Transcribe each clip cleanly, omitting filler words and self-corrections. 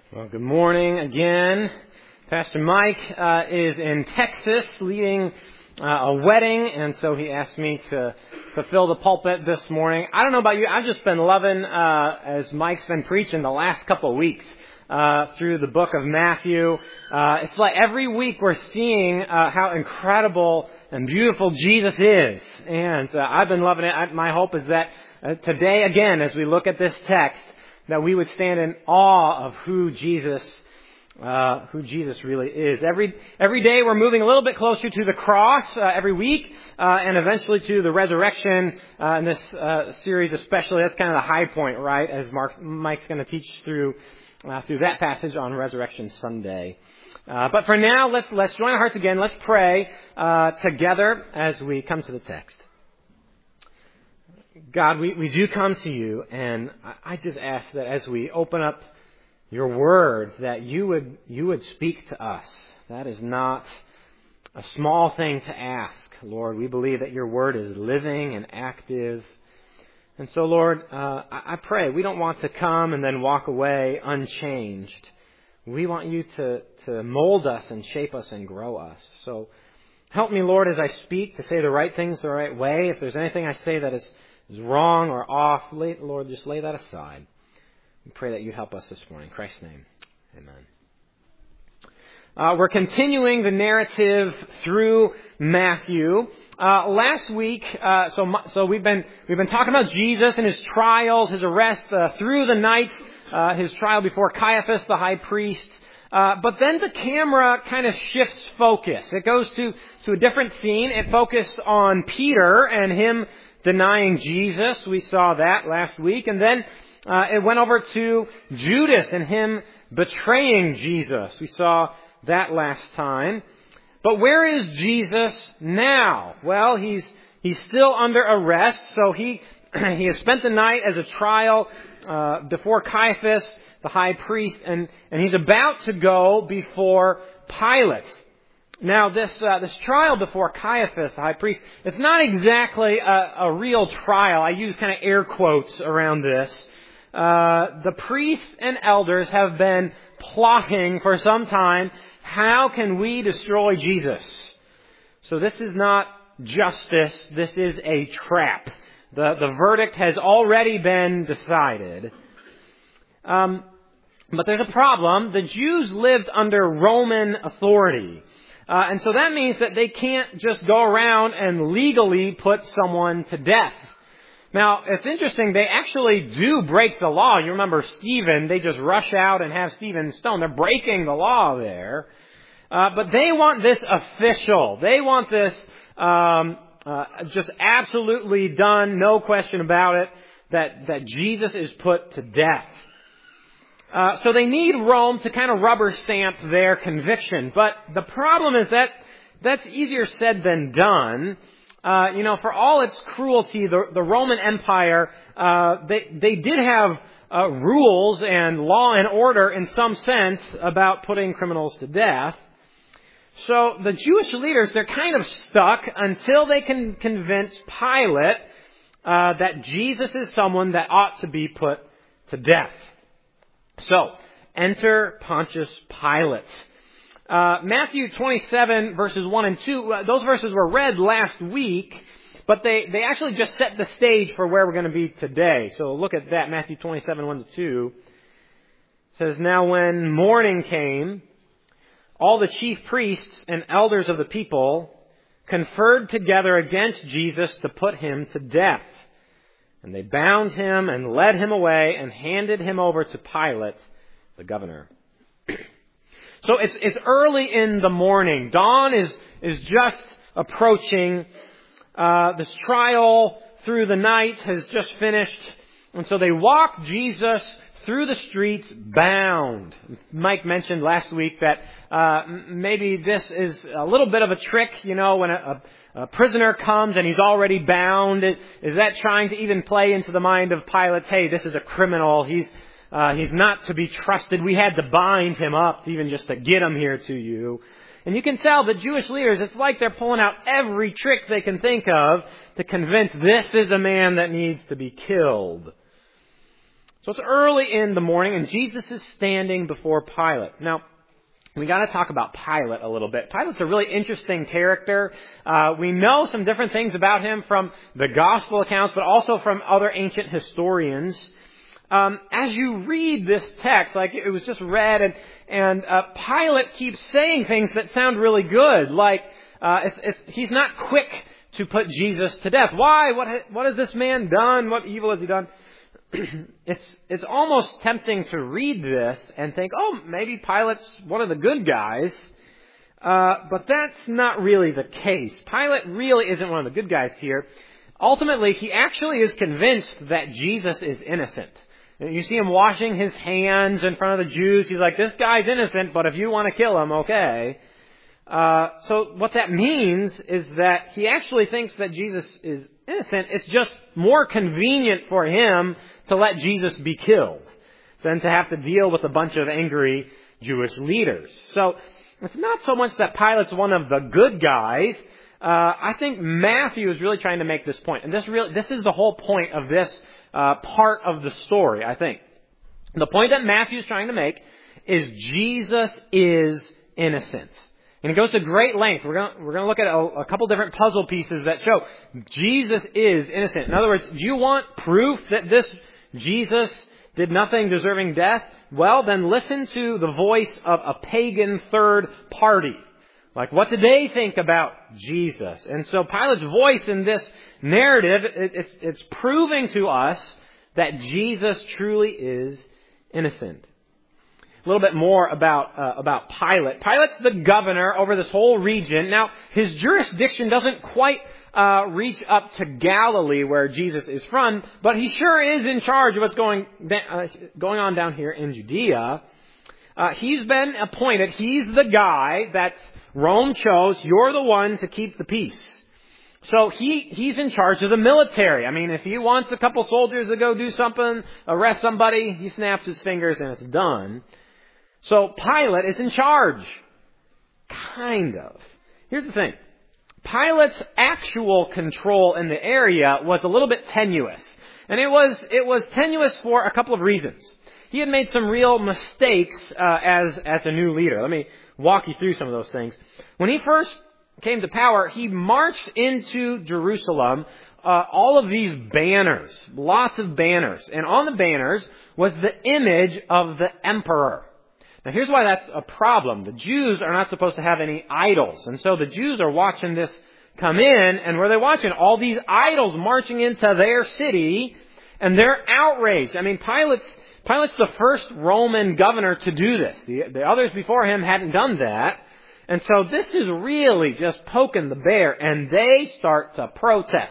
Well, good morning again. Pastor Mike is in Texas leading a wedding, and so he asked me to fill the pulpit this morning. I don't know about you, I've just been loving, as Mike's been preaching the last couple of weeks through the book of Matthew. It's like every week we're seeing how incredible and beautiful Jesus is, and I've been loving it. My hope is that today, again, as we look at this text, that we would stand in awe of who Jesus really is. Every day we're moving a little bit closer to the cross, every week, and eventually to the resurrection, in this series especially. That's kind of the high point, right? As Mike's going to teach through that passage on Resurrection Sunday. But for now, let's join our hearts again. Let's pray together as we come to the text. God, we do come to you, and I just ask that as we open up your word, that you would speak to us. That is not a small thing to ask, Lord. We believe that your word is living and active. And so, Lord, I pray we don't want to come and then walk away unchanged. We want you to mold us and shape us and grow us. So help me, Lord, as I speak, to say the right things the right way. If there's anything I say that is wrong or off, Lord, just lay that aside. We pray that you help us this morning. In Christ's name, amen. We're continuing the narrative through Matthew. Last week, so we've been talking about Jesus and his trials, his arrest through the night, his trial before Caiaphas, the high priest. But then the camera kind of shifts focus. It goes to a different scene. It focused on Peter and him denying Jesus. We saw that last week. And then it went over to Judas and him betraying Jesus. We saw that last time. But where is Jesus now? Well, he's still under arrest. So he has spent the night as a trial before Caiaphas, the high priest, and he's about to go before Pilate. Now, this trial before Caiaphas, the high priest, it's not exactly a real trial. I use kind of air quotes around this. The priests and elders have been plotting for some time. How can we destroy Jesus? So this is not justice. This is a trap. The verdict has already been decided. But there's a problem. The Jews lived under Roman authority. And so that means that they can't just go around and legally put someone to death. Now, it's interesting, they actually do break the law. You remember Stephen, they just rush out and have Stephen stoned. They're breaking the law there. But they want this official. They want this just absolutely done, no question about it, that Jesus is put to death. So they need Rome to kind of rubber stamp their conviction. But the problem is that that's easier said than done. For all its cruelty, the Roman Empire, they did have rules and law and order in some sense about putting criminals to death. So the Jewish leaders, they're kind of stuck until they can convince Pilate that Jesus is someone that ought to be put to death. So, enter Pontius Pilate. Matthew 27 verses 1 and 2, those verses were read last week, but they actually just set the stage for where we're going to be today. So look at that, Matthew 27, 1 to 2. It says, "Now when morning came, all the chief priests and elders of the people conferred together against Jesus to put him to death. And they bound him and led him away and handed him over to Pilate, the governor." So it's early in the morning. Dawn is just approaching. This trial through the night has just finished. And so they walk Jesus through the streets bound. Mike mentioned last week that maybe this is a little bit of a trick, when a prisoner comes and he's already bound. Is that trying to even play into the mind of Pilate? Hey, this is a criminal. He's not to be trusted. We had to bind him up even just to get him here to you. And you can tell the Jewish leaders, it's like they're pulling out every trick they can think of to convince this is a man that needs to be killed. So it's early in the morning, and Jesus is standing before Pilate. Now, we got to talk about Pilate a little bit. Pilate's a really interesting character. We know some different things about him from the gospel accounts, but also from other ancient historians. As you read this text, like it was just read, and Pilate keeps saying things that sound really good, like he's not quick to put Jesus to death. Why? What has this man done? What evil has he done? It's almost tempting to read this and think, oh, maybe Pilate's one of the good guys. But that's not really the case. Pilate really isn't one of the good guys here. Ultimately, he actually is convinced that Jesus is innocent. You see him washing his hands in front of the Jews. He's like, this guy's innocent, but if you want to kill him, okay. So what that means is that he actually thinks that Jesus is innocent. It's just more convenient for him to let Jesus be killed than to have to deal with a bunch of angry Jewish leaders. So it's not so much that Pilate's one of the good guys. I think Matthew is really trying to make this point. And this is the whole point of this part of the story, I think. The point that Matthew is trying to make is Jesus is innocent. And he goes to great length. We're going to look at a couple different puzzle pieces that show Jesus is innocent. In other words, do you want proof that this Jesus did nothing deserving death? Well, then listen to the voice of a pagan third party. Like, what did they think about Jesus? And so Pilate's voice in this narrative, it's proving to us that Jesus truly is innocent. A little bit more about Pilate. Pilate's the governor over this whole region. Now, his jurisdiction doesn't quite reach up to Galilee, where Jesus is from, but he sure is in charge of what's going on down here in Judea. He's been appointed. He's the guy that Rome chose. You're the one to keep the peace. So he's in charge of the military. I mean, if he wants a couple soldiers to go do something, arrest somebody, he snaps his fingers and it's done. So Pilate is in charge. Kind of. Here's the thing. Pilate's actual control in the area was a little bit tenuous. And it was tenuous for a couple of reasons. He had made some real mistakes as a new leader. Let me walk you through some of those things. When he first came to power, he marched into Jerusalem all of these banners, lots of banners. And on the banners was the image of the emperor. Now here's why that's a problem. The Jews are not supposed to have any idols. And so the Jews are watching this come in, and where are they watching? All these idols marching into their city, and they're outraged. I mean, Pilate's the first Roman governor to do this. The others before him hadn't done that. And so this is really just poking the bear, and they start to protest.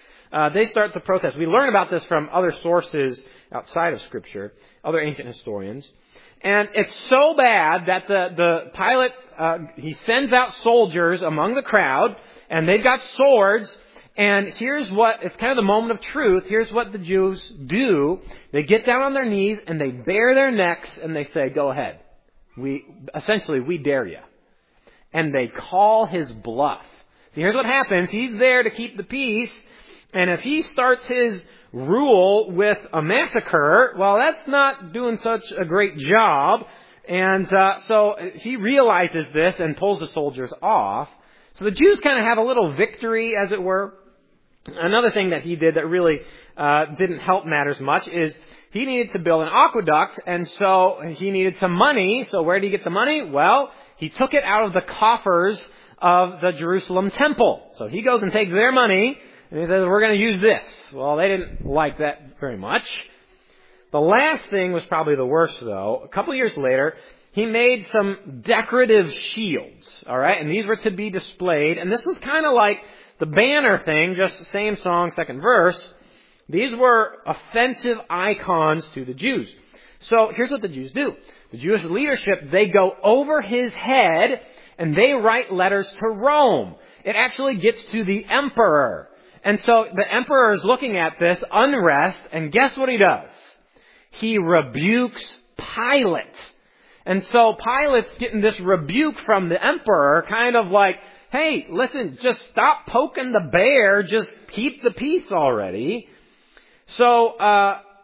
We learn about this from other sources outside of Scripture, other ancient historians. And it's so bad that the Pilate, he sends out soldiers among the crowd, and they've got swords. And it's kind of the moment of truth. Here's what the Jews do. They get down on their knees and they bare their necks and they say, go ahead. We dare you. And they call his bluff. See, here's what happens. He's there to keep the peace. And if he starts his rule with a massacre, well, that's not doing such a great job. And so he realizes this and pulls the soldiers off. So the Jews kind of have a little victory, as it were. Another thing that he did that really didn't help matters much is he needed to build an aqueduct, and so he needed some money. So where did he get the money? Well, he took it out of the coffers of the Jerusalem temple. So he goes and takes their money, and he says, we're going to use this. Well, they didn't like that very much. The last thing was probably the worst, though. A couple of years later, he made some decorative shields, all right? And these were to be displayed. And this was kind of like the banner thing, just the same song, second verse. These were offensive icons to the Jews. So here's what the Jews do. The Jewish leadership, they go over his head and they write letters to Rome. It actually gets to the emperor. And so the emperor is looking at this unrest, and guess what he does? He rebukes Pilate. And so Pilate's getting this rebuke from the emperor, kind of like, hey, listen, just stop poking the bear, just keep the peace already. So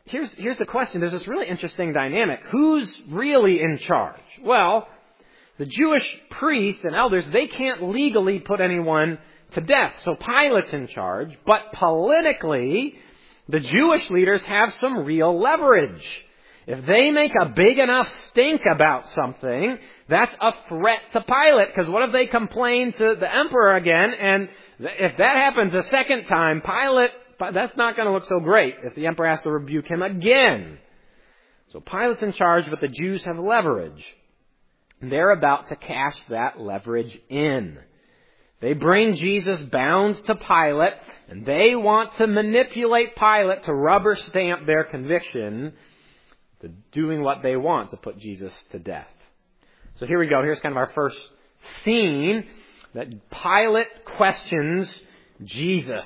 here's the question. There's this really interesting dynamic. Who's really in charge? Well, the Jewish priests and elders, they can't legally put anyone to death. So Pilate's in charge. But politically, the Jewish leaders have some real leverage. If they make a big enough stink about something, that's a threat to Pilate. Because what if they complain to the emperor again? And if that happens a second time, Pilate, that's not going to look so great if the emperor has to rebuke him again. So Pilate's in charge, but the Jews have leverage. They're about to cash that leverage in. They bring Jesus bound to Pilate, and they want to manipulate Pilate to rubber stamp their conviction to doing what they want to put Jesus to death. So here we go. Here's kind of our first scene, that Pilate questions Jesus.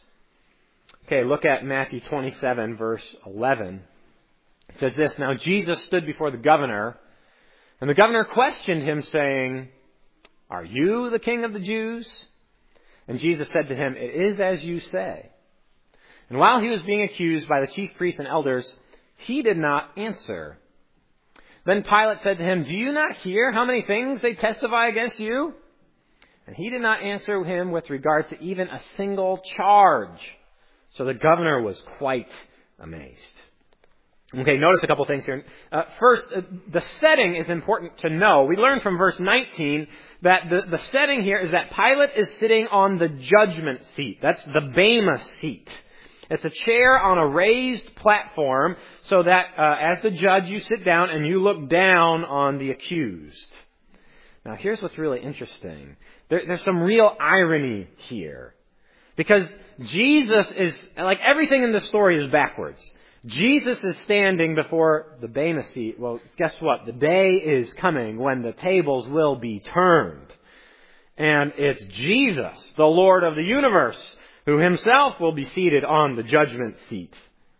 Okay, look at Matthew 27, verse 11. It says this, "Now Jesus stood before the governor, and the governor questioned him, saying, 'Are you the king of the Jews?' And Jesus said to him, 'It is as you say.' And while he was being accused by the chief priests and elders, he did not answer. Then Pilate said to him, 'Do you not hear how many things they testify against you?' And he did not answer him with regard to even a single charge. So the governor was quite amazed." Okay, notice a couple things here. First, the setting is important to know. We learn from verse 19 that the setting here is that Pilate is sitting on the judgment seat. That's the Bema seat. It's a chair on a raised platform so that as the judge you sit down and you look down on the accused. Now here's what's really interesting. There's some real irony here. Because Jesus is, like everything in the story is backwards. Jesus is standing before the Bema seat. Well, guess what? The day is coming when the tables will be turned. And it's Jesus, the Lord of the universe, who himself will be seated on the judgment seat.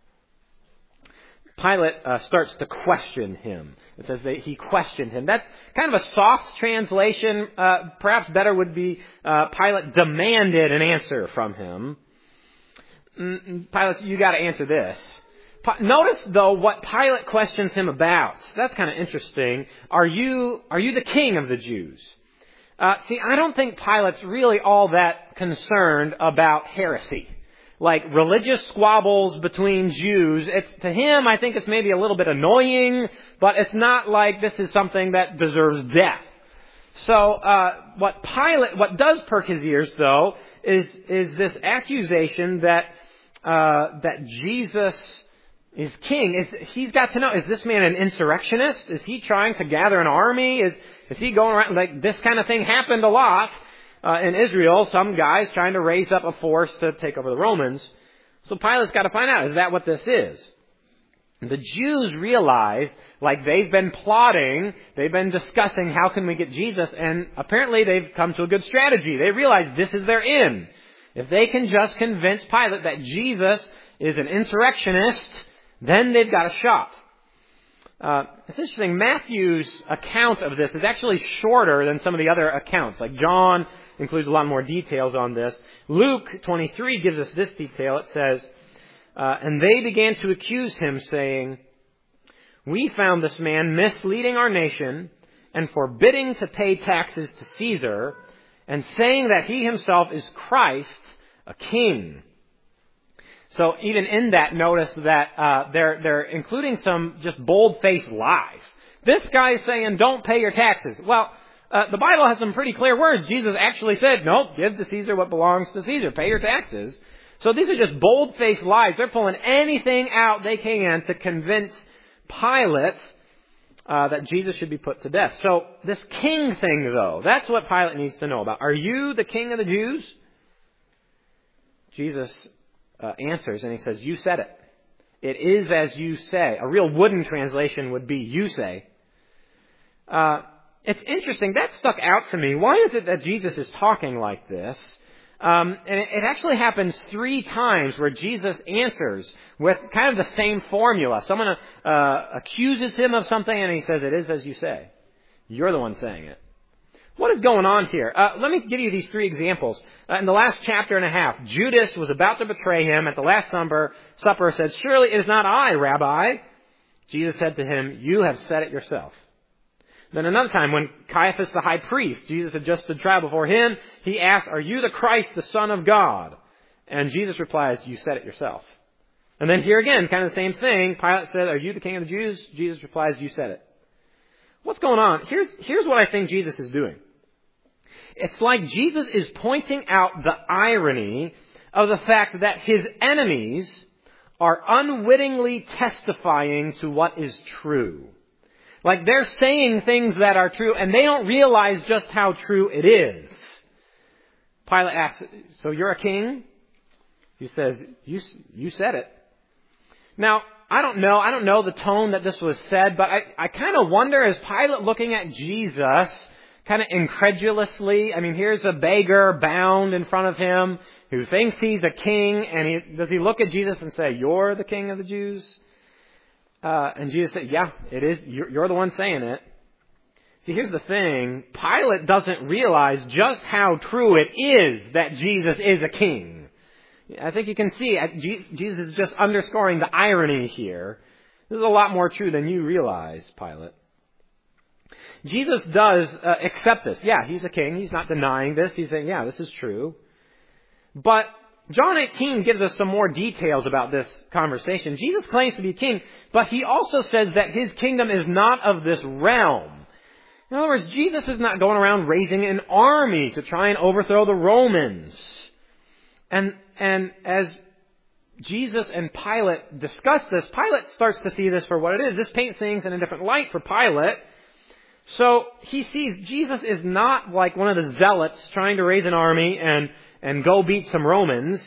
Pilate starts to question him. It says that he questioned him. That's kind of a soft translation. Perhaps better would be Pilate demanded an answer from him. Pilate, you got to answer this. Notice, though, what Pilate questions him about. That's kind of interesting. Are you the king of the Jews? See, I don't think Pilate's really all that concerned about heresy. Like religious squabbles between Jews. To him, I think it's maybe a little bit annoying, but it's not like this is something that deserves death. So, what does perk his ears, though, is this accusation that Jesus is king. He's got to know, is this man an insurrectionist? Is he trying to gather an army? Is he going around, like this kind of thing happened a lot in Israel, some guys trying to raise up a force to take over the Romans. So Pilate's got to find out, is that what this is? The Jews realize, like they've been plotting, they've been discussing how can we get Jesus, and apparently they've come to a good strategy. They realize this is their in. If they can just convince Pilate that Jesus is an insurrectionist, then they've got a shot. It's interesting, Matthew's account of this is actually shorter than some of the other accounts. Like John includes a lot more details on this. Luke 23 gives us this detail. It says, and they began to accuse him, saying, "We found this man misleading our nation and forbidding to pay taxes to Caesar, and saying that he himself is Christ, a king." So even in that, notice that they're including some just bold-faced lies. This guy is saying, don't pay your taxes. Well, the Bible has some pretty clear words. Jesus actually said, no, give to Caesar what belongs to Caesar. Pay your taxes. So these are just bold-faced lies. They're pulling anything out they can to convince Pilate that Jesus should be put to death. So this king thing, though, that's what Pilate needs to know about. Are you the king of the Jews? Jesus answers, and he says, you said it. It is as you say. A real wooden translation would be, you say. It's interesting. That stuck out to me. Why is it that Jesus is talking like this? And it actually happens 3 times where Jesus answers with kind of the same formula. Someone accuses him of something, and he says, it is as you say. You're the one saying it. What is going on here? Let me give you these three examples. In the last chapter and a half, Judas was about to betray him at the Last Supper, said, "Surely it is not I, Rabbi." Jesus said to him, "You have said it yourself." Then another time, when Caiaphas the high priest, Jesus had just stood trial before him, he asked, "Are you the Christ, the Son of God?" And Jesus replies, "You said it yourself." And then here again, kind of the same thing. Pilate said, "Are you the King of the Jews?" Jesus replies, "You said it." What's going on? Here's what I think Jesus is doing. It's like Jesus is pointing out the irony of the fact that his enemies are unwittingly testifying to what is true. Like they're saying things that are true and they don't realize just how true it is. Pilate asks, "So you're a king?" He says, you said it. Now, I don't know the tone that this was said, but I kind of wonder, is Pilate looking at Jesus kind of incredulously? I mean, here's a beggar bound in front of him who thinks he's a king, and does he look at Jesus and say, "You're the King of the Jews"? And Jesus said, "Yeah, it is. You're the one saying it." See, here's the thing. Pilate doesn't realize just how true it is that Jesus is a king. I think you can see Jesus is just underscoring the irony here. This is a lot more true than you realize, Pilate. Jesus does accept this. Yeah, he's a king. He's not denying this. He's saying, yeah, this is true. But John 18 gives us some more details about this conversation. Jesus claims to be king, but he also says that his kingdom is not of this realm. In other words, Jesus is not going around raising an army to try and overthrow the Romans. And as Jesus and Pilate discuss this, Pilate starts to see this for what it is. This paints things in a different light for Pilate. So he sees Jesus is not like one of the zealots trying to raise an army and go beat some Romans.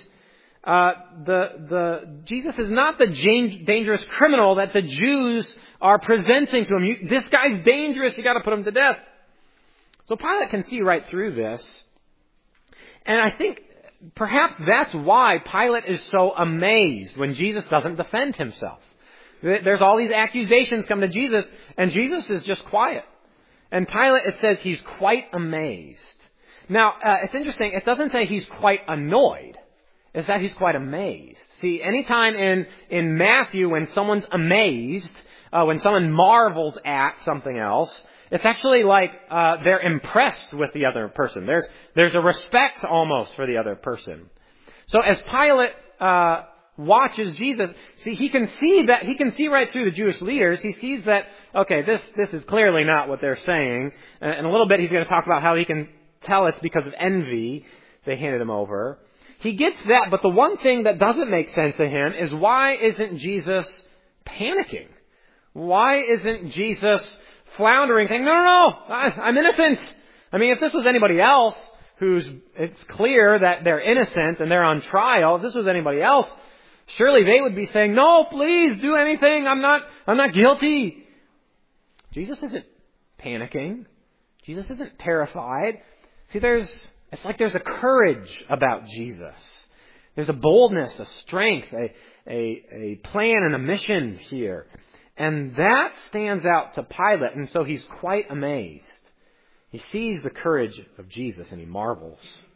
Jesus is not the dangerous criminal that the Jews are presenting to him. This guy's dangerous. You got to put him to death. So Pilate can see right through this, and I think perhaps that's why Pilate is so amazed when Jesus doesn't defend himself. There's all these accusations come to Jesus, and Jesus is just quiet. And Pilate, it says he's quite amazed. Now, it's interesting. It doesn't say he's quite annoyed. It's that he's quite amazed. See, anytime in Matthew when someone's amazed, when someone marvels at something else, it's actually like they're impressed with the other person. There's a respect almost for the other person. So as Pilate watches Jesus, see, he can see right through the Jewish leaders. He sees that, okay, this is clearly not what they're saying. In a little bit, he's going to talk about how he can tell it's because of envy they handed him over. He gets that, but the one thing that doesn't make sense to him is, why isn't Jesus panicking? Why isn't Jesus floundering, saying, no, I'm innocent? I mean, if this was anybody else it's clear that they're innocent and they're on trial, if this was anybody else, surely they would be saying, "No, please do anything. I'm not guilty." Jesus isn't panicking. Jesus isn't terrified. See, it's like there's a courage about Jesus. There's a boldness, a strength, a plan and a mission here. And that stands out to Pilate, and so he's quite amazed. He sees the courage of Jesus and he marvels.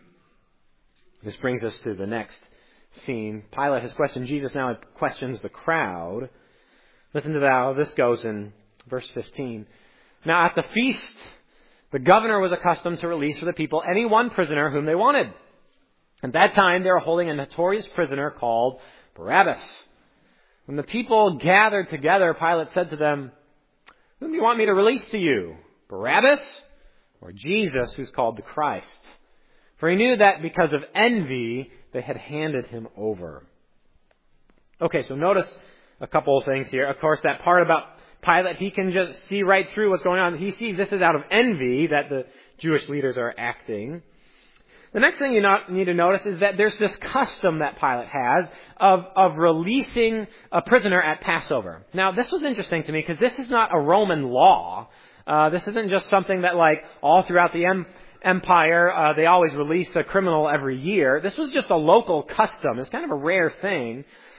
This brings us to the next scene. Pilate has questioned Jesus, now he questions the crowd. Listen to how this goes in verse 15. Now at the feast, the governor was accustomed to release for the people any one prisoner whom they wanted. At that time, they were holding a notorious prisoner called Barabbas. When the people gathered together, Pilate said to them, "Whom do you want me to release to you, Barabbas or Jesus, who's called the Christ?" For he knew that because of envy, they had handed him over. Okay, so notice a couple of things here. Of course, that part about Pilate, he can just see right through what's going on. He sees this is out of envy that the Jewish leaders are acting. The next thing you need to notice is that there's this custom that Pilate has of releasing a prisoner at Passover. Now, this was interesting to me because this is not a Roman law. This isn't just something that, like, all throughout the empire, they always release a criminal every year. This was just a local custom. It's kind of a rare thing.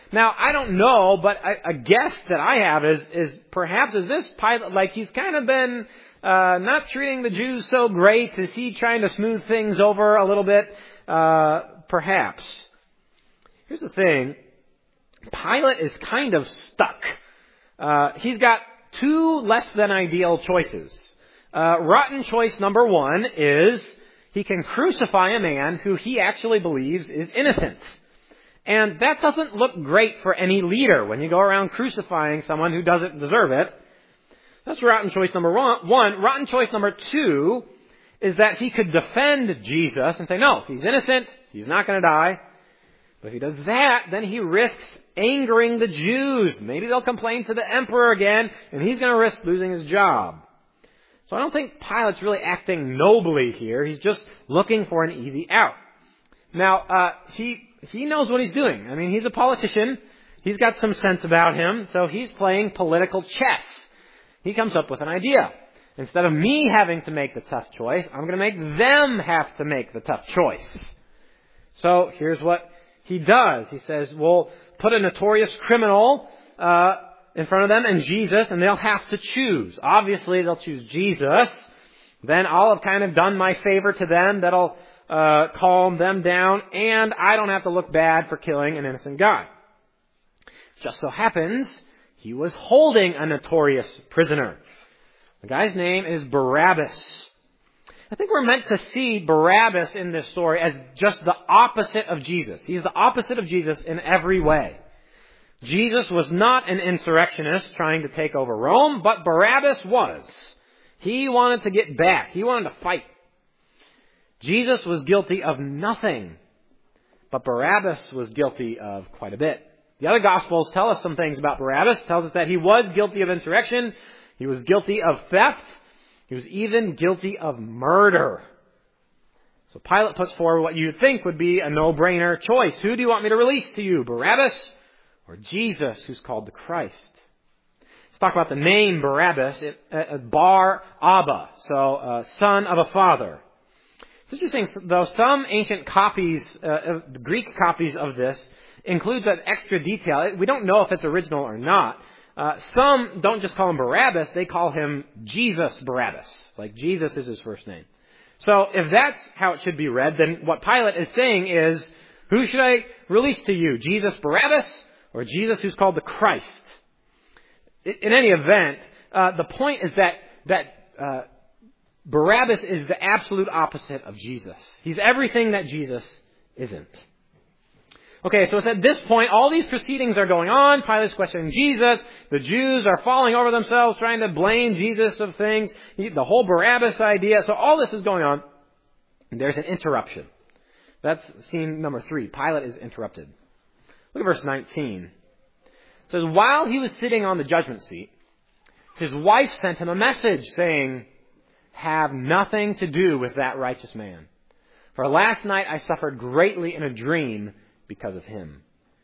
Now, I don't know, but a guess that I have is perhaps is this Pilate, like he's kind of been not treating the Jews so great? Is he trying to smooth things over a little bit? Perhaps. Here's the thing. Pilate is kind of stuck. He's got two less than ideal choices. Rotten choice number one is he can crucify a man who he actually believes is innocent. And that doesn't look great for any leader when you go around crucifying someone who doesn't deserve it. That's rotten choice number one. Rotten choice number two is that he could defend Jesus and say, no, he's innocent, he's not going to die. But if he does that, then he risks angering the Jews. Maybe they'll complain to the emperor again, and he's going to risk losing his job. So I don't think Pilate's really acting nobly here. He's just looking for an easy out. Now, he knows what he's doing. I mean, he's a politician. He's got some sense about him, so he's playing political chess. He comes up with an idea. Instead of me having to make the tough choice, I'm going to make them have to make the tough choice. So here's what he does. He says, we'll put a notorious criminal in front of them and Jesus, and they'll have to choose. Obviously, they'll choose Jesus. Then I'll have kind of done my favor to them. That'll calm them down, and I don't have to look bad for killing an innocent guy. Just so happens, he was holding a notorious prisoner. The guy's name is Barabbas. I think we're meant to see Barabbas in this story as just the opposite of Jesus. He's the opposite of Jesus in every way. Jesus was not an insurrectionist trying to take over Rome, but Barabbas was. He wanted to get back. He wanted to fight. Jesus was guilty of nothing, but Barabbas was guilty of quite a bit. The other Gospels tell us some things about Barabbas. It tells us that he was guilty of insurrection. He was guilty of theft. He was even guilty of murder. So Pilate puts forward what you would think would be a no-brainer choice. Who do you want me to release to you, Barabbas or Jesus, who's called the Christ? Let's talk about the name Barabbas, Bar Abba, so son of a father. It's interesting, though some ancient copies, Greek copies of this, includes an extra detail. We don't know if it's original or not. Some don't just call him Barabbas, they call him Jesus Barabbas. Like Jesus is his first name. So if that's how it should be read, then what Pilate is saying is, who should I release to you? Jesus Barabbas or Jesus who's called the Christ? In any event, the point is that Barabbas is the absolute opposite of Jesus. He's everything that Jesus isn't. Okay, so it's at this point, all these proceedings are going on. Pilate's questioning Jesus. The Jews are falling over themselves, trying to blame Jesus of things. The whole Barabbas idea. So all this is going on. And there's an interruption. That's scene number 3. Pilate is interrupted. Look at verse 19. It says, while he was sitting on the judgment seat, his wife sent him a message saying, have nothing to do with that righteous man. For last night I suffered greatly in a dream because of him.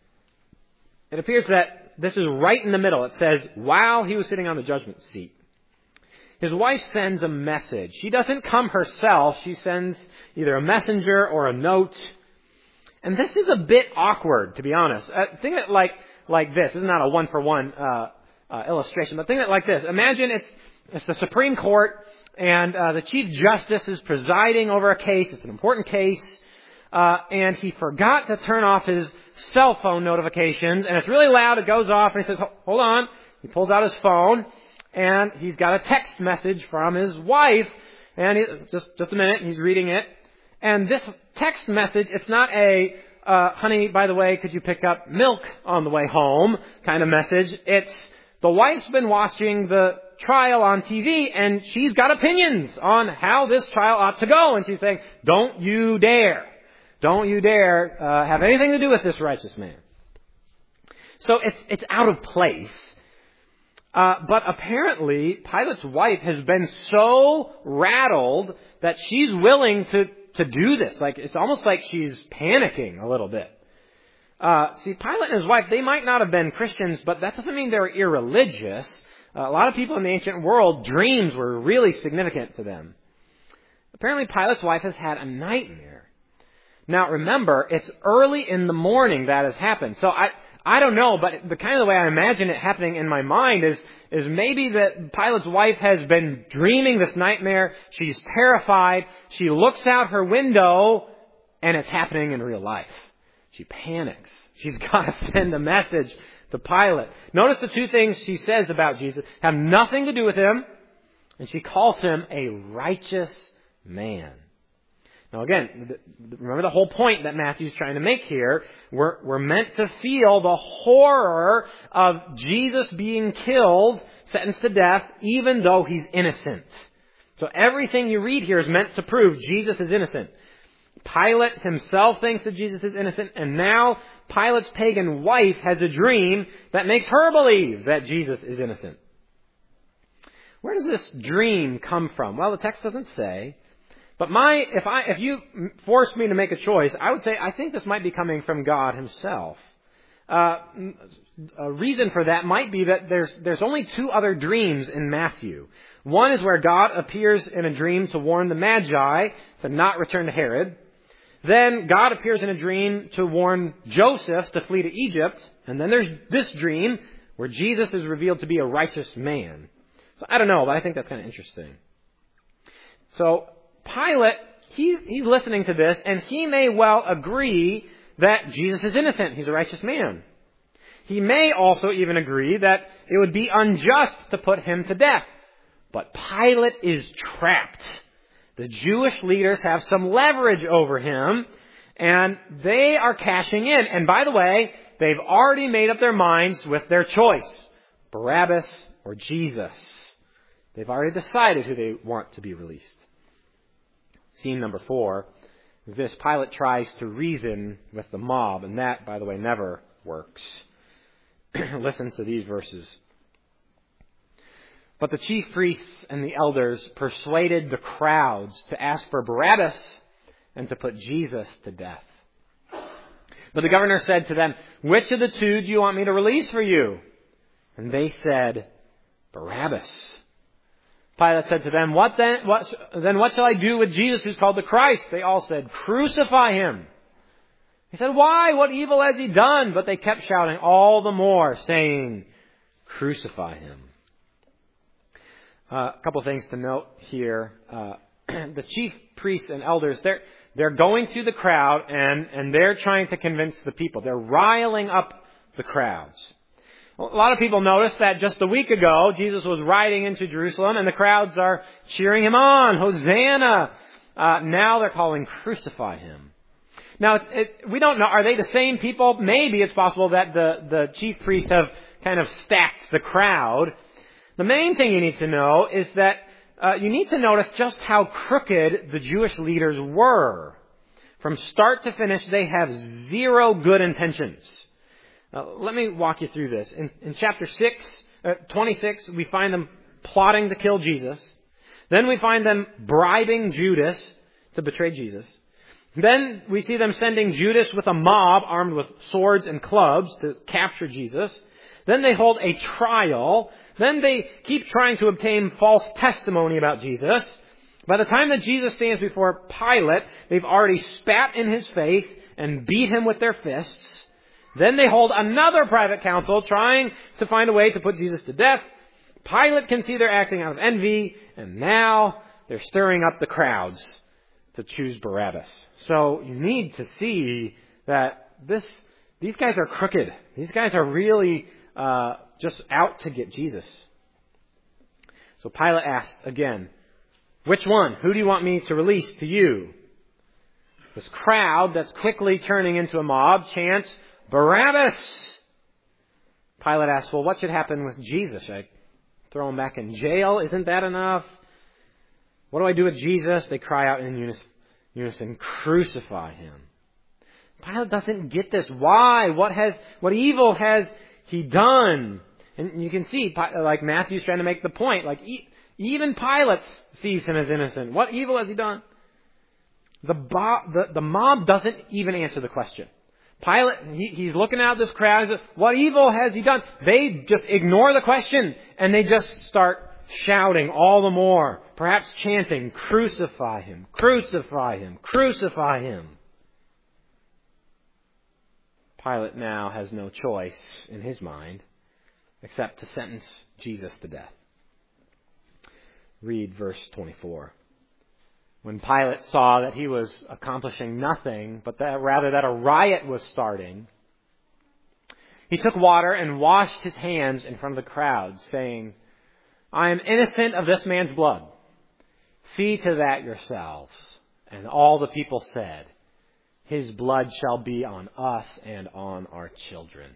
It appears that this is right in the middle. It says, while he was sitting on the judgment seat. His wife sends a message. She doesn't come herself. She sends either a messenger or a note. And this is a bit awkward, to be honest. Think of it like this. This is not a one-for-one illustration, but think of it like this. Imagine it's the Supreme Court, and the Chief Justice is presiding over a case. It's an important case. And he forgot to turn off his cell phone notifications, and it's really loud. It goes off, and he says, hold on. He pulls out his phone, and he's got a text message from his wife, and just a minute, he's reading it. And this text message, it's not a, honey, by the way, could you pick up milk on the way home kind of message. It's the wife's been watching the trial on TV, and she's got opinions on how this trial ought to go, and she's saying, don't you dare have anything to do with this righteous man. So it's out of place. But apparently, Pilate's wife has been so rattled that she's willing to do this. Like, it's almost like she's panicking a little bit. See, Pilate and his wife, they might not have been Christians, but that doesn't mean they're irreligious. A lot of people in the ancient world, dreams were really significant to them. Apparently, Pilate's wife has had a nightmare. Now, remember, it's early in the morning that has happened. So I don't know, but the kind of the way I imagine it happening in my mind is maybe that Pilate's wife has been dreaming this nightmare. She's terrified. She looks out her window, and it's happening in real life. She panics. She's got to send a message to Pilate. Notice the two things she says about Jesus have nothing to do with him, and she calls him a righteous man. Now again, remember the whole point that Matthew's trying to make here. We're meant to feel the horror of Jesus being killed, sentenced to death, even though he's innocent. So everything you read here is meant to prove Jesus is innocent. Pilate himself thinks that Jesus is innocent, and now Pilate's pagan wife has a dream that makes her believe that Jesus is innocent. Where does this dream come from? Well, the text doesn't say. But if you forced me to make a choice, I would say I think this might be coming from God himself. A reason for that might be that there's only two other dreams in Matthew. One is where God appears in a dream to warn the Magi to not return to Herod. Then God appears in a dream to warn Joseph to flee to Egypt. And then there's this dream where Jesus is revealed to be a righteous man. So I don't know, but I think that's kind of interesting. So Pilate, he's listening to this, and he may well agree that Jesus is innocent. He's a righteous man. He may also even agree that it would be unjust to put him to death. But Pilate is trapped. The Jewish leaders have some leverage over him, and they are cashing in. And by the way, they've already made up their minds with their choice, Barabbas or Jesus. They've already decided who they want to be released. Scene number 4 is this. Pilate tries to reason with the mob, and that, by the way, never works. Listen to these verses. But the chief priests and the elders persuaded the crowds to ask for Barabbas and to put Jesus to death. But the governor said to them, "Which of the two do you want me to release for you?" And they said, "Barabbas." Pilate said to them, What shall I do with Jesus who's called the Christ? They all said, "Crucify him." He said, "Why? What evil has he done?" But they kept shouting all the more, saying, "Crucify him." A couple of things to note here. The chief priests and elders, they're going through the crowd and they're trying to convince the people. They're riling up the crowds. A lot of people noticed that just a week ago, Jesus was riding into Jerusalem and the crowds are cheering him on. Hosanna! Now they're calling, "Crucify him." Now, we don't know. Are they the same people? Maybe it's possible that the chief priests have kind of stacked the crowd. The main thing you need to know is that you need to notice just how crooked the Jewish leaders were. From start to finish, they have zero good intentions. Let me walk you through this. In chapter 26, we find them plotting to kill Jesus. Then we find them bribing Judas to betray Jesus. Then we see them sending Judas with a mob armed with swords and clubs to capture Jesus. Then they hold a trial. Then they keep trying to obtain false testimony about Jesus. By the time that Jesus stands before Pilate, they've already spat in his face and beat him with their fists. Then they hold another private council trying to find a way to put Jesus to death. Pilate can see they're acting out of envy, and now they're stirring up the crowds to choose Barabbas. So you need to see that these guys are crooked. These guys are really just out to get Jesus. So Pilate asks again, "Which one? Who do you want me to release to you?" This crowd that's quickly turning into a mob chants, "Barabbas!" Pilate asks, "Well, what should happen with Jesus? Should I throw him back in jail? Isn't that enough? What do I do with Jesus?" They cry out in unison, "Crucify him." Pilate doesn't get this. Why? What evil has he done? And you can see, like Matthew's trying to make the point, like even Pilate sees him as innocent. What evil has he done? The mob doesn't even answer the question. Pilate, he's looking out this crowd and says, "What evil has he done?" They just ignore the question and they just start shouting all the more, perhaps chanting, "Crucify him, crucify him, crucify him." Pilate now has no choice in his mind except to sentence Jesus to death. Read verse 24. When Pilate saw that he was accomplishing nothing, but that rather that a riot was starting, he took water and washed his hands in front of the crowd, saying, "I am innocent of this man's blood. See to that yourselves." And all the people said, "His blood shall be on us and on our children."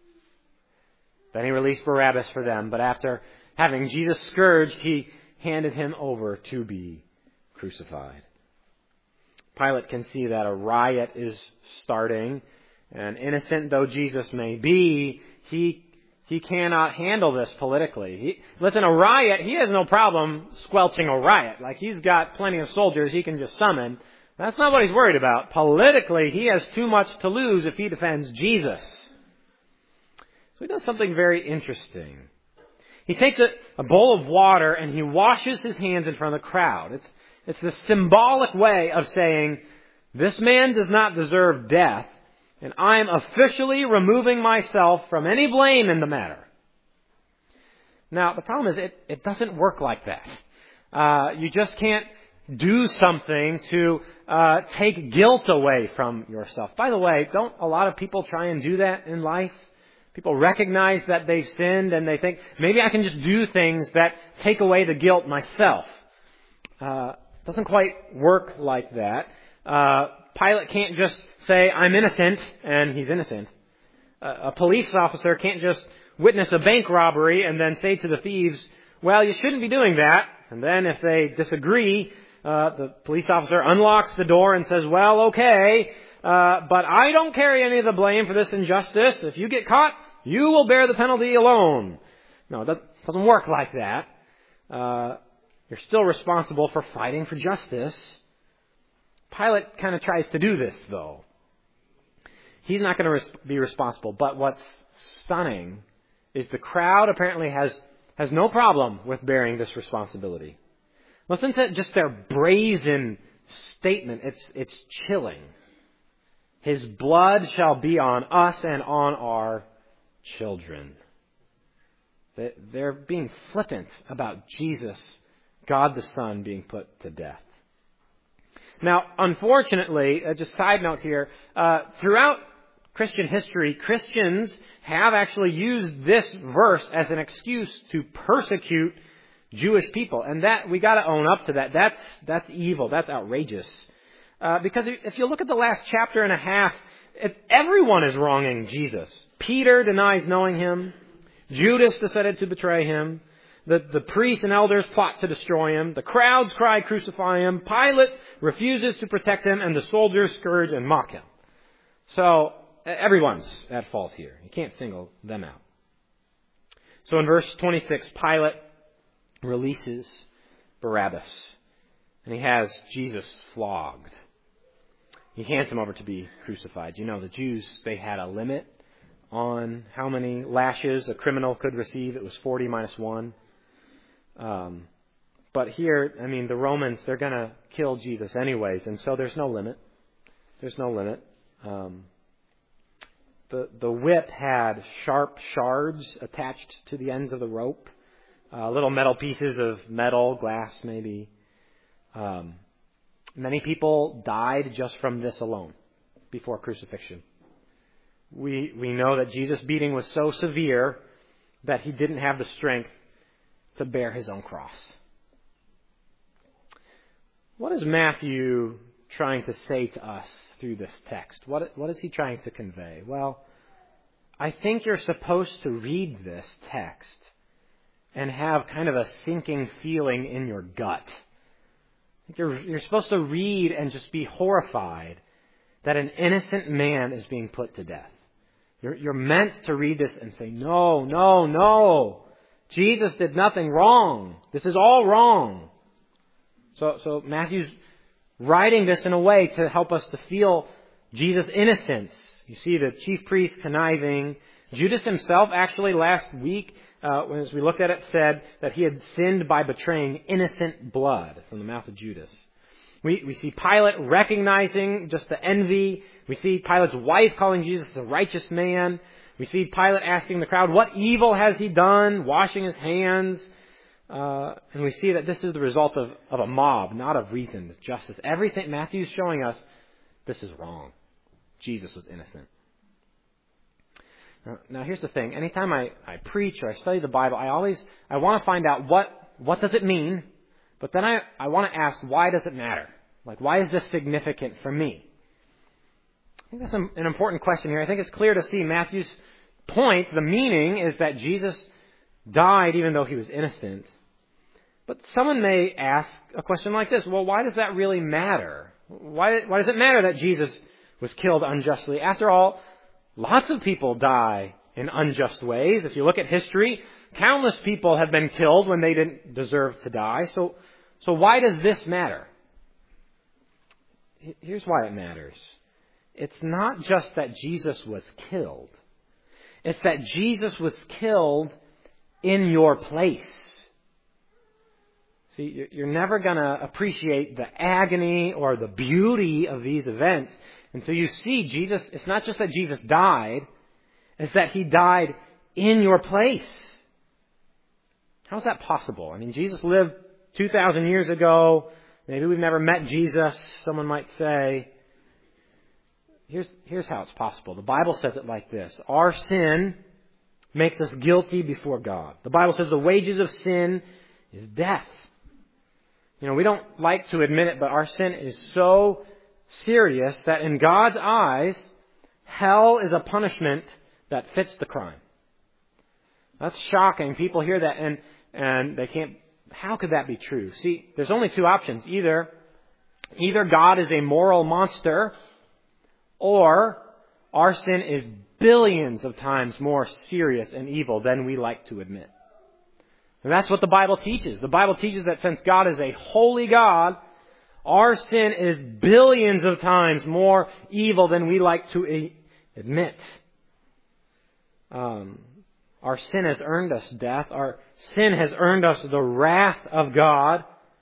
Then he released Barabbas for them, but after having Jesus scourged, he handed him over to be crucified. Pilate can see that a riot is starting, and innocent though Jesus may be, he cannot handle this politically. A riot, he has no problem squelching a riot. Like, he's got plenty of soldiers he can just summon. That's not what he's worried about. Politically, he has too much to lose if he defends Jesus. So he does something very interesting. He takes a bowl of water and he washes his hands in front of the crowd. It's the symbolic way of saying, this man does not deserve death, and I am officially removing myself from any blame in the matter. Now, the problem is it doesn't work like that. You just can't do something to take guilt away from yourself. By the way, don't a lot of people try and do that in life? People recognize that they've sinned and they think, maybe I can just do things that take away the guilt myself. Doesn't quite work like that. Pilate can't just say, I'm innocent, and he's innocent. A police officer can't just witness a bank robbery and then say to the thieves, well, you shouldn't be doing that. And then if they disagree, the police officer unlocks the door and says, well, okay, but I don't carry any of the blame for this injustice. If you get caught, you will bear the penalty alone. No, that doesn't work like that. You're still responsible for fighting for justice. Pilate kind of tries to do this, though. He's not going to be responsible. But what's stunning is the crowd apparently has no problem with bearing this responsibility. Listen to just their brazen statement. It's chilling. His blood shall be on us and on our children. They're being flippant about Jesus, God the Son, being put to death. Now, unfortunately, just side note here, throughout Christian history, Christians have actually used this verse as an excuse to persecute Jewish people. And that, we gotta own up to that. That's evil. That's outrageous. Because if you look at the last chapter and a half, everyone is wronging Jesus. Peter denies knowing him. Judas decided to betray him. The priests and elders plot to destroy him. The crowds cry, crucify him. Pilate refuses to protect him, and the soldiers scourge and mock him. So everyone's at fault here. You can't single them out. So in verse 26, Pilate releases Barabbas, and he has Jesus flogged. He hands him over to be crucified. You know, the Jews, they had a limit on how many lashes a criminal could receive. It was 40 minus 1. But here, I mean, the Romans, they're going to kill Jesus anyways, and so there's no limit. There's no limit. The whip had sharp shards attached to the ends of the rope, little metal pieces of metal, glass maybe. Many people died just from this alone before crucifixion. We know that Jesus' beating was so severe that he didn't have the strength to bear his own cross. What is Matthew trying to say to us through this text? What is he trying to convey? Well, I think you're supposed to read this text and have kind of a sinking feeling in your gut. You're supposed to read and just be horrified that an innocent man is being put to death. You're meant to read this and say, no, no, no. Jesus did nothing wrong. This is all wrong. So Matthew's writing this in a way to help us to feel Jesus' innocence. You see the chief priest conniving. Judas himself actually last week, as we looked at it, said that he had sinned by betraying innocent blood from the mouth of Judas. We see Pilate recognizing just the envy. We see Pilate's wife calling Jesus a righteous man. We see Pilate asking the crowd, what evil has he done? Washing his hands. And we see that this is the result of a mob, not of reasoned justice. Everything Matthew's showing us, this is wrong. Jesus was innocent. Now here's the thing. Anytime I preach or I study the Bible, I want to find out what does it mean, but then I want to ask, why does it matter? Like, why is this significant for me? I think that's an important question here. I think it's clear to see Matthew's point. The meaning is that Jesus died even though he was innocent. But someone may ask a question like this. Well, why does that really matter? Why does it matter that Jesus was killed unjustly? After all, lots of people die in unjust ways. If you look at history, countless people have been killed when they didn't deserve to die. So why does this matter? Here's why it matters. It's not just that Jesus was killed. It's that Jesus was killed in your place. See, you're never going to appreciate the agony or the beauty of these events until you see Jesus. It's not just that Jesus died, it's that he died in your place. How's that possible? I mean, Jesus lived 2,000 years ago. Maybe we've never met Jesus, someone might say. Here's how it's possible. The Bible says it like this. Our sin makes us guilty before God. The Bible says the wages of sin is death. You know, we don't like to admit it, but our sin is so serious that in God's eyes, hell is a punishment that fits the crime. That's shocking. People hear that and they can't. How could that be true? See, there's only two options. Either God is a moral monster, or our sin is billions of times more serious and evil than we like to admit. And that's what the Bible teaches. The Bible teaches that since God is a holy God, our sin is billions of times more evil than we like to admit. Our sin has earned us death. Our sin has earned us the wrath of God.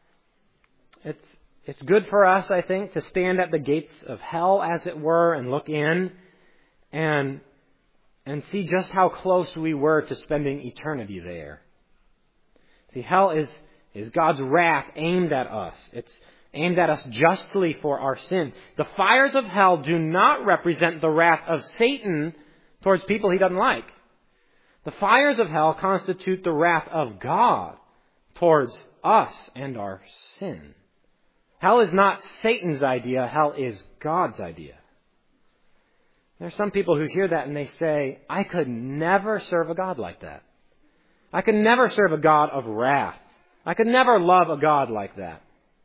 It's good for us, I think, to stand at the gates of hell, as it were, and look in and see just how close we were to spending eternity there. See, hell is God's wrath aimed at us. It's aimed at us justly for our sin. The fires of hell do not represent the wrath of Satan towards people he doesn't like. The fires of hell constitute the wrath of God towards us and our sin. Hell is not Satan's idea. Hell is God's idea. There are some people who hear that and they say, I could never serve a God like that. I could never serve a God of wrath. I could never love a God like that.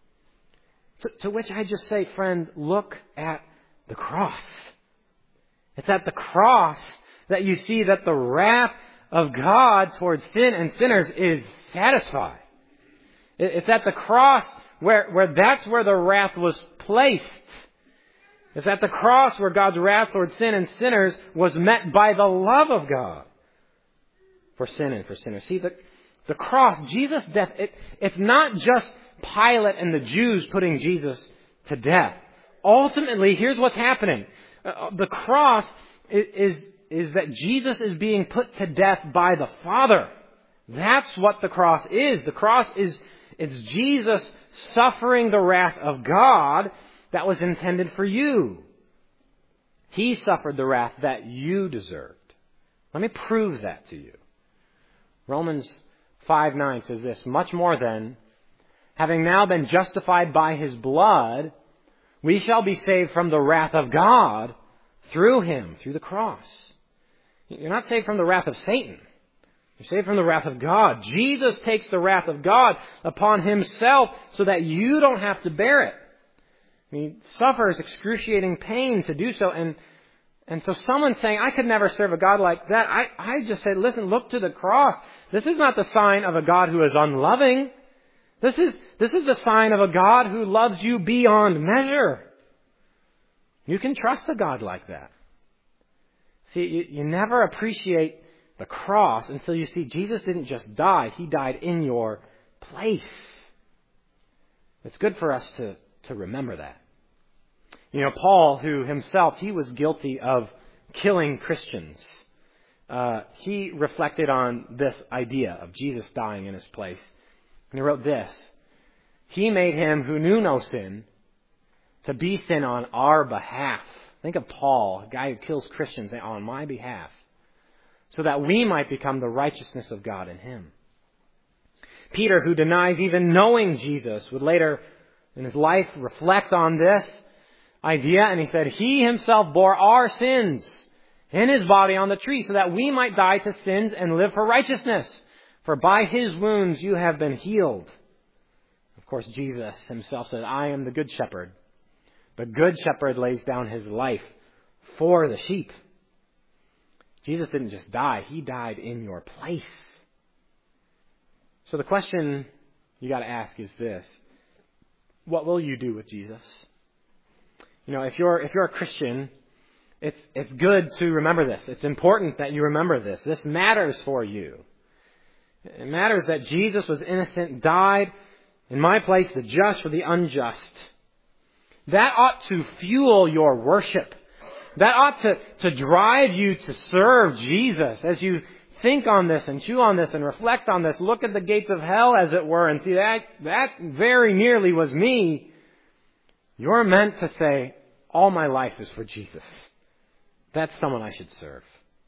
To which I just say, friend, look at the cross. It's at the cross that you see that the wrath of God towards sin and sinners is satisfied. It's at the cross where that's where the wrath was placed. It's at the cross where God's wrath towards sin and sinners was met by the love of God for sin and for sinners. See, the cross, Jesus' death, it's not just Pilate and the Jews putting Jesus to death. Ultimately, here's what's happening. The cross is that Jesus is being put to death by the Father. That's what the cross is. The cross it's Jesus suffering the wrath of God that was intended for you. He suffered the wrath that you deserved. Let me prove that to you. Romans 5:9 says this, much more then, having now been justified by his blood, we shall be saved from the wrath of God through him, through the cross. You're not saved from the wrath of Satan. You're saved from the wrath of God. Jesus takes the wrath of God upon himself so that you don't have to bear it. He suffers excruciating pain to do so. And so someone saying, I could never serve a God like that, I just say, listen, look to the cross. This is not the sign of a God who is unloving. This is the sign of a God who loves you beyond measure. You can trust a God like that. See, you never appreciate the cross until you see Jesus didn't just die. He died in your place. It's good for us to to remember that. You know, Paul, who himself, he was guilty of killing Christians. He reflected on this idea of Jesus dying in his place. And he wrote this: He made him who knew no sin to be sin on our behalf. Think of Paul, a guy who kills Christians on my behalf, so that we might become the righteousness of God in him. Peter, who denies even knowing Jesus, would later in his life reflect on this idea, and he said, He himself bore our sins in his body on the tree, so that we might die to sins and live for righteousness. For by his wounds you have been healed. Of course, Jesus himself said, I am the good shepherd. The good shepherd lays down his life for the sheep. Jesus didn't just die, he died in your place. So the question you got to ask is this: what will you do with Jesus? You know, if you're a Christian, it's good to remember this. It's important that you remember this. This matters for you. It matters that Jesus was innocent, died in my place, the just for the unjust. That ought to fuel your worship. That ought to drive you to serve Jesus. As you think on this and chew on this and reflect on this, look at the gates of hell, as it were, and see that very nearly was me. You're meant to say, all my life is for Jesus. That's someone I should serve.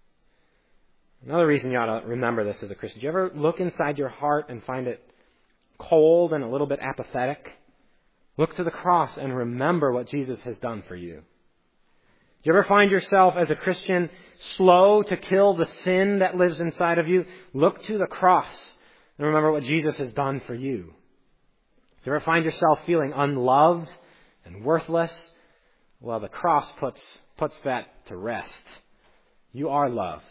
Another reason you ought to remember this as a Christian. Do you ever look inside your heart and find it cold and a little bit apathetic? Look to the cross and remember what Jesus has done for you. Do you ever find yourself as a Christian slow to kill the sin that lives inside of you? Look to the cross and remember what Jesus has done for you. Do you ever find yourself feeling unloved and worthless? Well, the cross puts that to rest. You are loved.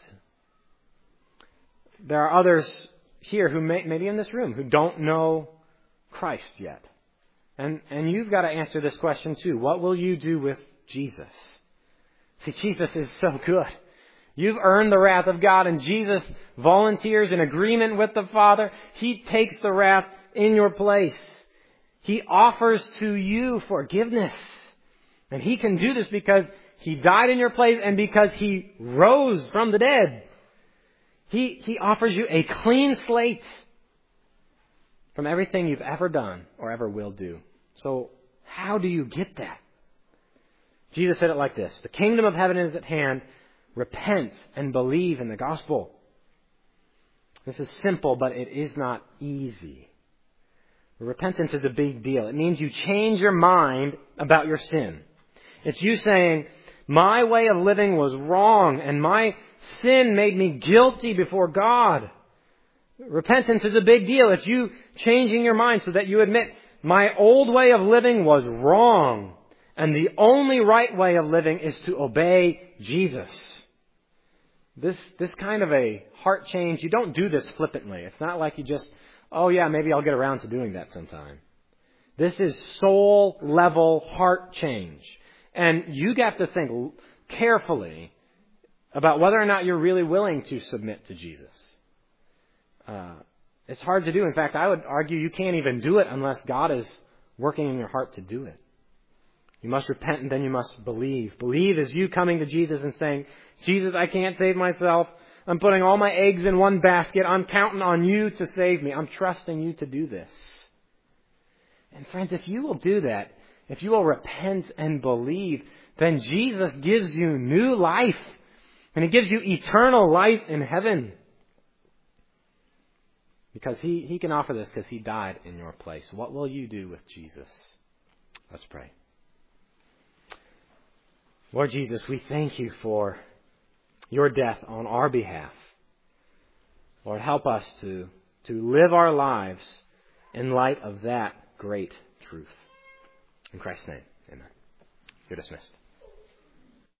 There are others here who maybe in this room who don't know Christ yet. And you've got to answer this question too. What will you do with Jesus? See, Jesus is so good. You've earned the wrath of God, and Jesus volunteers in agreement with the Father. He takes the wrath in your place. He offers to you forgiveness. And He can do this because He died in your place and because He rose from the dead. He offers you a clean slate from everything you've ever done or ever will do. So how do you get that? Jesus said it like this: the kingdom of heaven is at hand. Repent and believe in the gospel. This is simple, but it is not easy. Repentance is a big deal. It means you change your mind about your sin. It's you saying, my way of living was wrong and my sin made me guilty before God. Repentance is a big deal. It's you changing your mind so that you admit, my old way of living was wrong, and the only right way of living is to obey Jesus. This kind of a heart change, you don't do this flippantly. It's not like you just, oh yeah, maybe I'll get around to doing that sometime. This is soul level heart change. And you have to think carefully about whether or not you're really willing to submit to Jesus. It's hard to do. In fact, I would argue you can't even do it unless God is working in your heart to do it. You must repent and then you must believe. Believe is you coming to Jesus and saying, Jesus, I can't save myself. I'm putting all my eggs in one basket. I'm counting on you to save me. I'm trusting you to do this. And friends, if you will do that, if you will repent and believe, then Jesus gives you new life. And He gives you eternal life in heaven. Because He can offer this because He died in your place. What will you do with Jesus? Let's pray. Lord Jesus, we thank You for Your death on our behalf. Lord, help us to live our lives in light of that great truth. In Christ's name, amen. You're dismissed.